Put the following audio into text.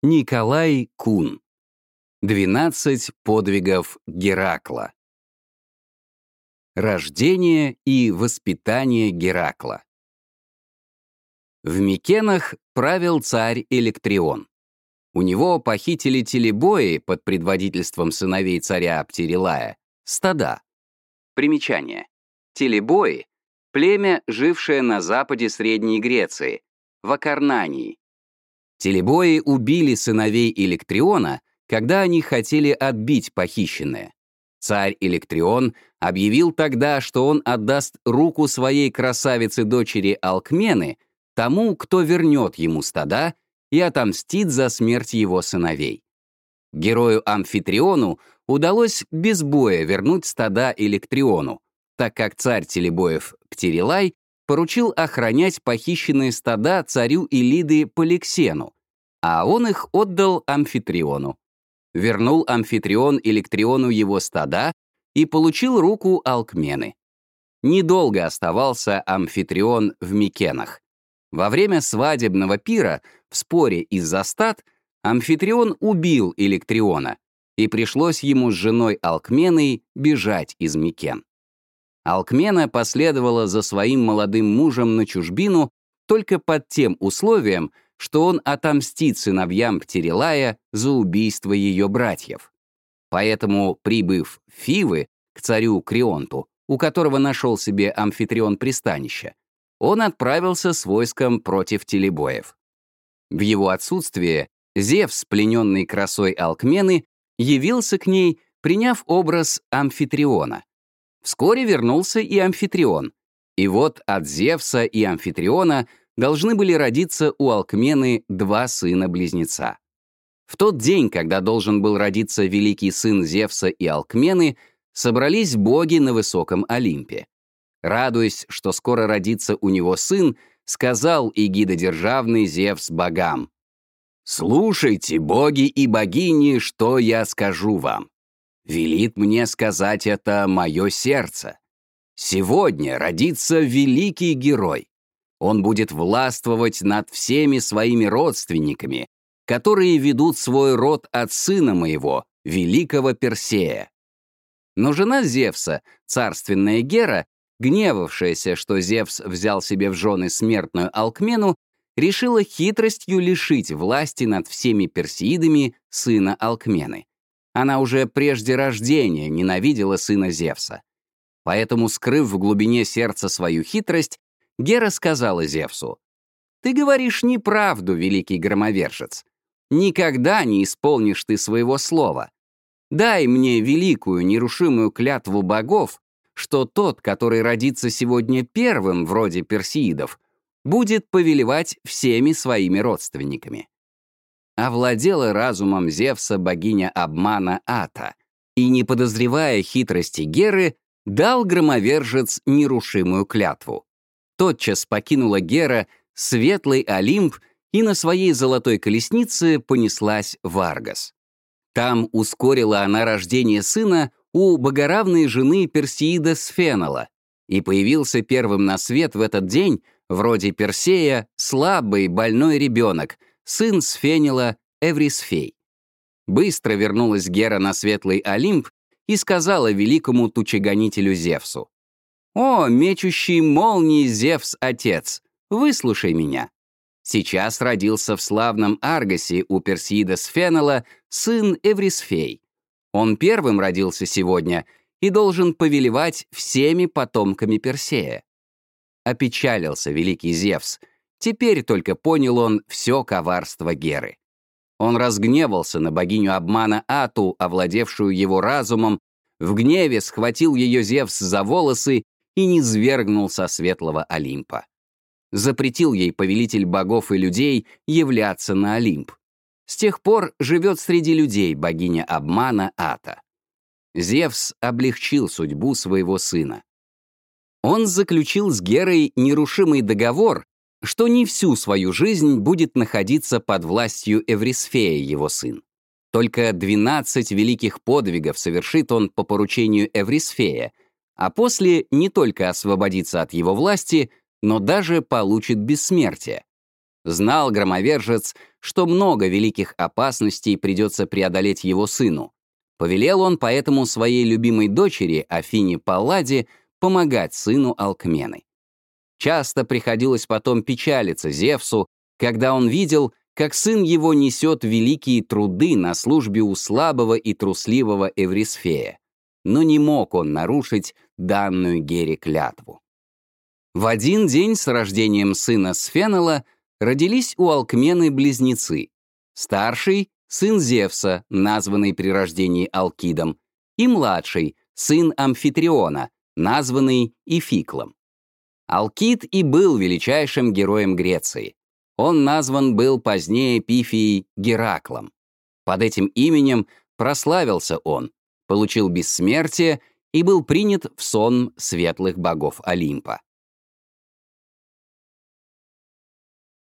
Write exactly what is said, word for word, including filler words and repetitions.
Николай Кун. двенадцать подвигов Геракла. Рождение и воспитание Геракла. В Микенах правил царь Электрион. У него похитили телебои под предводительством сыновей царя Птерелая стада. Примечание. Телебои — племя, жившее на западе Средней Греции, в Акарнании. Телебои убили сыновей Электриона, когда они хотели отбить похищенное. Царь Электрион объявил тогда, что он отдаст руку своей красавицы-дочери Алкмены тому, кто вернет ему стада и отомстит за смерть его сыновей. Герою Амфитриону удалось без боя вернуть стада Электриону, так как царь телебоев Птерелай поручил охранять похищенные стада царю Илиды Поликсену, а он их отдал Амфитриону. Вернул Амфитрион Электриону его стада и получил руку Алкмены. Недолго оставался Амфитрион в Микенах. Во время свадебного пира, в споре из-за стад, Амфитрион убил Электриона, и пришлось ему с женой Алкменой бежать из Микен. Алкмена последовала за своим молодым мужем на чужбину только под тем условием, что он отомстит сыновьям Птерелая за убийство ее братьев. Поэтому, прибыв в Фивы, к царю Крионту, у которого нашел себе Амфитрион пристанище, он отправился с войском против телебоев. В его отсутствие Зевс, плененный красой Алкмены, явился к ней, приняв образ Амфитриона. Вскоре вернулся и Амфитрион, и вот от Зевса и Амфитриона должны были родиться у Алкмены два сына-близнеца. В тот день, когда должен был родиться великий сын Зевса и Алкмены, собрались боги на высоком Олимпе. Радуясь, что скоро родится у него сын, сказал эгидодержавный Зевс богам: «Слушайте, боги и богини, что я скажу вам. Велит мне сказать это мое сердце. Сегодня родится великий герой. Он будет властвовать над всеми своими родственниками, которые ведут свой род от сына моего, великого Персея». Но жена Зевса, царственная Гера, гневавшаяся, что Зевс взял себе в жены смертную Алкмену, решила хитростью лишить власти над всеми персеидами сына Алкмены. Она уже прежде рождения ненавидела сына Зевса. Поэтому, скрыв в глубине сердца свою хитрость, Гера сказала Зевсу: «Ты говоришь неправду, великий громовержец. Никогда не исполнишь ты своего слова. Дай мне великую нерушимую клятву богов, что тот, который родится сегодня первым в роде персеидов, будет повелевать всеми своими родственниками». Овладела разумом Зевса богиня обмана Ата, и, не подозревая хитрости Геры, дал громовержец нерушимую клятву. Тотчас покинула Гера светлый Олимп и на своей золотой колеснице понеслась в Аргос. Там ускорила она рождение сына у богоравной жены Персеида Сфенала, и появился первым на свет в этот день, вроде Персея, слабый, больной ребенок, сын Сфенила Эврисфей. Быстро вернулась Гера на светлый Олимп и сказала великому тучегонителю Зевсу: «О, мечущий молнии Зевс-отец, выслушай меня. Сейчас родился в славном Аргосе у Персеида Сфенала сын Эврисфей. Он первым родился сегодня и должен повелевать всеми потомками Персея». Опечалился великий Зевс. Теперь только понял он все коварство Геры. Он разгневался на богиню обмана Ату, овладевшую его разумом, в гневе схватил ее Зевс за волосы и низвергнул со светлого Олимпа. Запретил ей повелитель богов и людей являться на Олимп. С тех пор живет среди людей богиня обмана Ата. Зевс облегчил судьбу своего сына. Он заключил с Герой нерушимый договор, что не всю свою жизнь будет находиться под властью Эврисфея его сын. Только двенадцать великих подвигов совершит он по поручению Эврисфея, а после не только освободится от его власти, но даже получит бессмертие. Знал громовержец, что много великих опасностей придется преодолеть его сыну. Повелел он поэтому своей любимой дочери, Афине Палладе, помогать сыну Алкмены. Часто приходилось потом печалиться Зевсу, когда он видел, как сын его несет великие труды на службе у слабого и трусливого Эврисфея. Но не мог он нарушить данную Гере клятву. В один день с рождением сына Сфенела родились у Алкмены близнецы. Старший — сын Зевса, названный при рождении Алкидом, и младший — сын Амфитриона, названный Ификлом. Алкид и был величайшим героем Греции. Он назван был позднее Пифией Гераклом. Под этим именем прославился он, получил бессмертие и был принят в сон светлых богов Олимпа.